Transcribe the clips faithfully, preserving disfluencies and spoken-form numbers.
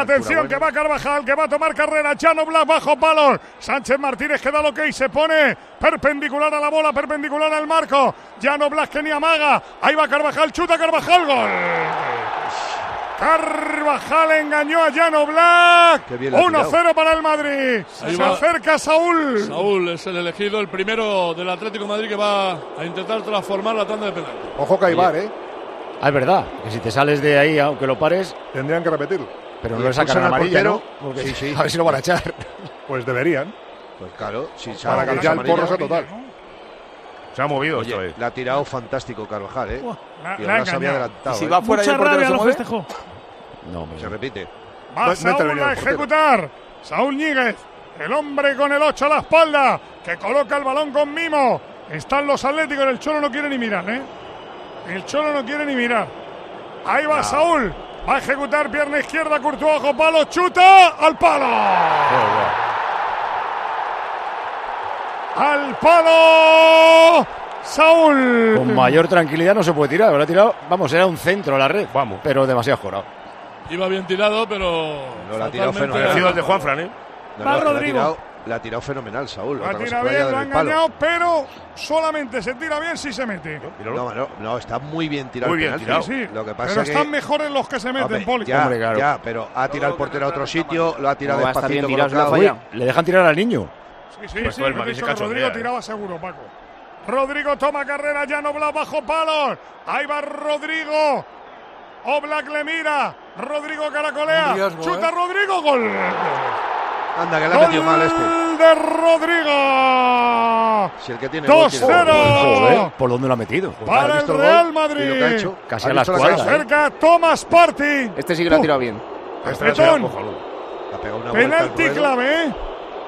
Atención, que va Carvajal, que va a tomar carrera. Jan Oblak bajo palos. Sánchez Martínez que da lo que y se pone perpendicular a la bola, perpendicular al marco. Jan Oblak que ni amaga. Ahí va Carvajal, chuta Carvajal, gol. Carvajal engañó a Jan Oblak. uno cero para el Madrid. Ahí se va. acerca Saúl. Saúl es el elegido, el primero del Atlético de Madrid que va a intentar transformar la tanda de penal. Ojo que hay V A R, ¿eh? Ah, es verdad, que si te sales de ahí, aunque lo pares, tendrían que repetirlo. Pero no le sacan amarilla, ¿no? Porque Sí, sí. a ver si lo van a echar. Pues deberían. Pues claro, si se Para haga que ya el amarilla. porro sea total. Se ha movido Oye, esto, eh. le ha tirado fantástico Carvajal, ¿eh? La- y la ahora se había engañado. adelantado. Y si ¿eh? va fuera y el Mucha portero rabia se lo mueve. festejó. No, hombre. Se repite. Va No- no Saúl intervenido a el portero. ejecutar. Saúl Ñíguez, el hombre con el ocho a la espalda, que coloca el balón con mimo. Están los atléticos, el Cholo no quiere ni mirar, ¿eh? El Cholo no quiere ni mirar. Ahí va Saúl, va a ejecutar pierna izquierda, Courtois bajo palo, chuta al palo. Al palo, Saúl. Con mayor tranquilidad no se puede tirar. Lo ha tirado, vamos, era un centro a la red. Vamos. Pero demasiado jorado. Iba bien tirado, pero. No, la ha tirado fatalmente- fenomenal. Ha sido el de Juanfran, ¿eh? No, Va no, le ha Rodrigo. tirado- Le ha tirado fenomenal, Saúl. La Otra cosa tira que vaya bien, lo ha del palo. engañado, pero solamente se tira bien si se mete. No, no, no, está muy bien tirado. Muy el bien penalti. tirado. Sí, Lo que pasa pero es que están mejores los que se meten, Hombre, Poli. ya, Hombre, claro. ya, pero ha tirado el portero a otro sitio, lo ha tirado No va a estar despacito bien tirado, colocado. se la falla. Uy, le dejan tirar al niño. Sí, sí, Pues sí, todo el me he Madrid dicho se que Rodrigo cachondea, tiraba seguro, Paco. Rodrigo toma carrera, Jan Oblak bajo palos. Ahí va Rodrigo. Oblak le mira. Rodrigo caracolea. Un riesgo, Chuta ¿eh? Rodrigo, gol. Anda, que le ha metido mal este. Gol de Rodrigo. Si el que tiene gol dos tiene gol. cero. Joder, ¿por dónde lo ha metido? Para ¿Has el visto Real gol? Madrid. Y lo que ha hecho. Casi ¿Has a las visto la cuadras, cara? ¿eh? Cerca Thomas Partey. Este sí que lo ha tirado bien. Este le ha tirado Petón. cojonudo. Le ha pegado una vuelta al Penalti ruedo. clave, ¿eh?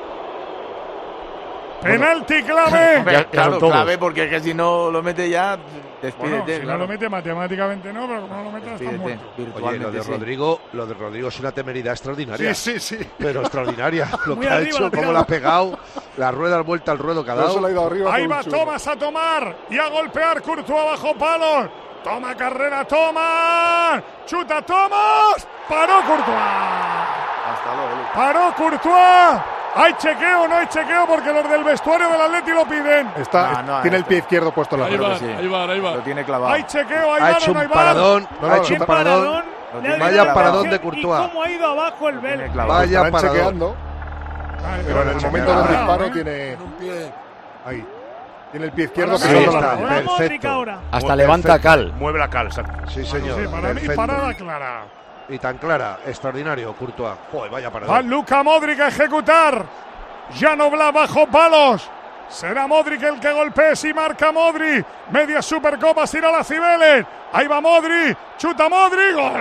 Penalti clave. Ya- ya Claro, son todos. clave, porque es que si no lo mete ya, Bueno, despídete. si no claro. lo mete matemáticamente no, pero como no lo mete está Despídete, muerto. Oye, virtualmente. lo de sí. Rodrigo, lo de Rodrigo es una temeridad extraordinaria. Sí, sí, sí. Pero extraordinaria. Lo Muy que ha arriba hecho, la cómo tirada. lo ha pegado, la rueda vuelta al ruedo que ha No se le ha dado. ido arriba. Ahí por un va churro. Thomas a tomar y a golpear Courtois bajo palos. Toma carrera Thomas. Chuta Thomas. Paró Courtois. Hasta luego, Luis. Paró Courtois. ¿Hay chequeo o no hay chequeo? Porque los del vestuario del Atleti lo piden. Está, No, no, tiene el esto- pie izquierdo puesto en la Ahí mano. va, sí. ahí va, ahí va. Lo tiene clavado. ¿Hay chequeo? ¿Hay Ha bar o hecho no hay un bar? paradón, No, ha no, hecho no, un paradón. Lo le tiene ha Vaya dado la paradón atención de Courtois. Y cómo ha ido abajo el Tiene Bel. clavado. Vaya Estarán paradón. chequeando, Vale, pero en el chequeo. momento del Ah, disparo ¿eh? tiene. Ahí. Tiene el pie izquierdo Ahora pisando Ahí la está, raya. Ahora Modric perfecto. ahora. Hasta Muy levanta perfecto. cal. Mueve la cal, exacto. Sí, señor. Sí, para mí perfecto. parada clara. Y tan clara, extraordinario, Courtois. Joder, vaya Va paradón. Luka Modric a ejecutar. Jan Oblak bajo palos. Será Modric el que golpee si marca Modric. Media Supercopa, irá la Cibeles. Ahí va Modric. Chuta Modric. Gol.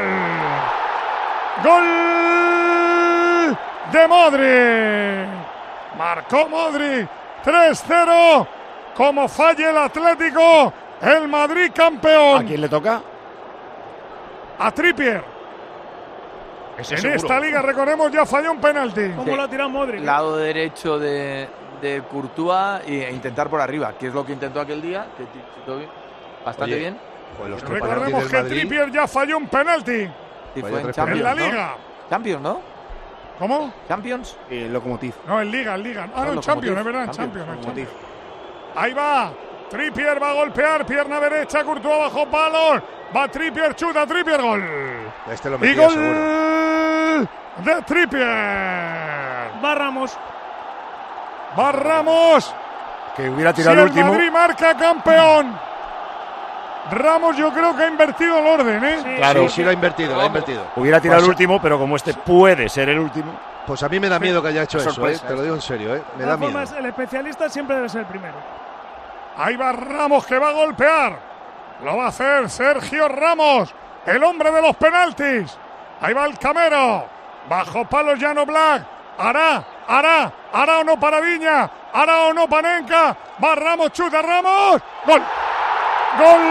Gol de Modric. Marcó Modric. tres cero. Como falle el Atlético, el Madrid ¿A campeón. quién le toca? A Trippier. Ese En seguro. esta liga, recordemos, ya falló un penalti. ¿Cómo lo ha tirado Modric? Lado derecho de, de Courtois e intentar por arriba, que es lo que intentó aquel día, que chutó bien, bastante Oye, bien. Joder, los tres penaltis Recordemos del que Madrid. Trippier ya falló un penalti Y Vaya fue en tres Champions, en la ¿no? liga. Champions, ¿no? ¿Cómo? Champions. El Lokomotiv. No, en liga, en liga. Ah, no, en Lokomotiv. Champions, es verdad, en Champions, Champions. en Lokomotiv. Champions. Ahí va. Trippier va a golpear, pierna derecha, Courtois bajo palos. Va Trippier, chuta, Trippier, gol. Este lo Y metía gol seguro. de Trippier. Va Ramos. Va Ramos. Que hubiera Si tirado el el último. Madrid marca campeón. Ramos yo creo que ha invertido el orden, ¿eh? Sí, Claro. Sí, sí lo ha invertido, lo ha invertido. Hubiera tirado el Pasa- último, pero como este puede ser el último. Pues a mí me da miedo que haya hecho eso, ¿eh? Sorpresa, Te lo digo en serio, ¿eh? Me De da todas miedo. formas, el especialista siempre debe ser el primero. Ahí va Ramos que va a golpear. Lo va a hacer Sergio Ramos, el hombre de los penaltis. Ahí va el Camero. Bajo palos Jan Oblak. Hará, hará, hará o no para Viña. Hará o no Panenka. Va Ramos, chuta Ramos. Gol. Gol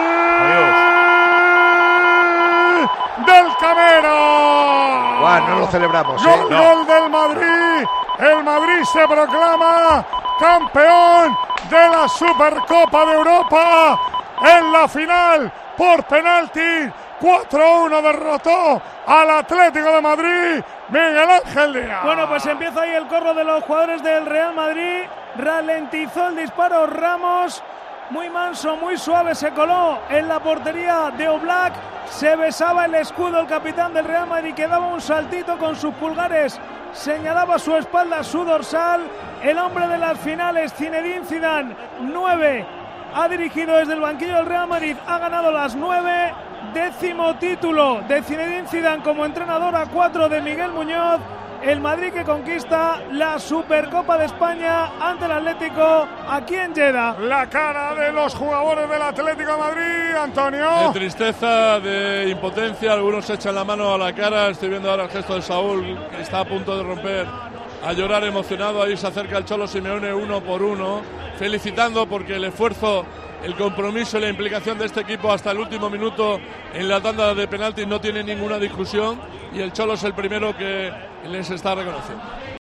del Camero. Buah, no lo celebramos, ¿eh? Gol, No. gol del Madrid. El Madrid se proclama campeón de la Supercopa de Europa en la final por penalti. cuatro uno derrotó al Atlético de Madrid. Miguel Ángel Díaz. Bueno, pues empieza ahí el corro de los jugadores del Real Madrid. Ralentizó el disparo Ramos. Muy manso, muy suave, se coló en la portería de Oblak. Se besaba el escudo el capitán del Real Madrid, que daba un saltito con sus pulgares. Señalaba su espalda, su dorsal. El hombre de las finales, Zinedine Zidane, nueve. Ha dirigido desde el banquillo del Real Madrid, ha ganado las nueve. Décimo título de Zinedine Zidane como entrenador, a cuatro de Miguel Muñoz. El Madrid que conquista la Supercopa de España ante el Atlético aquí en Jeddah. La cara de los jugadores del Atlético de Madrid, Antonio. De tristeza, de impotencia, algunos echan la mano a la cara. Estoy viendo ahora el gesto de Saúl, que está a punto de romper, a llorar emocionado. Ahí se acerca el Cholo Simeone uno por uno, felicitando porque el esfuerzo, el compromiso y la implicación de este equipo hasta el último minuto en la tanda de penaltis no tiene ninguna discusión, y el Cholo es el primero que les está reconociendo.